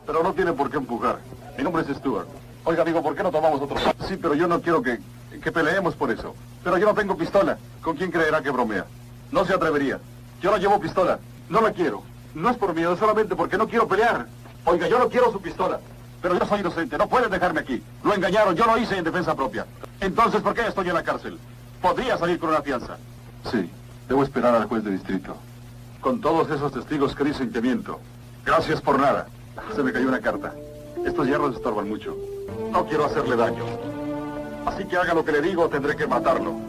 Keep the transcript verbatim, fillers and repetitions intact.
Pero no tiene por qué empujar. Mi nombre es Stuart. Oiga, amigo, ¿por qué no tomamos otro? Sí, pero yo no quiero que, que peleemos por eso. Pero yo no tengo pistola. ¿Con quién creerá que bromea? No se atrevería. Yo no llevo pistola. No la quiero. No es por miedo, es solamente porque no quiero pelear. Oiga, yo no quiero su pistola. Pero yo soy inocente. No pueden dejarme aquí. Lo engañaron. Yo lo hice en defensa propia. Entonces, ¿por qué estoy en la cárcel? Podría salir con una fianza. Sí. Debo esperar al juez de distrito. Con todos esos testigos que dicen que miento. Gracias por nada. Se me cayó una carta. Estos hierros estorban mucho. No quiero hacerle daño. Así que haga lo que le digo, tendré que matarlo.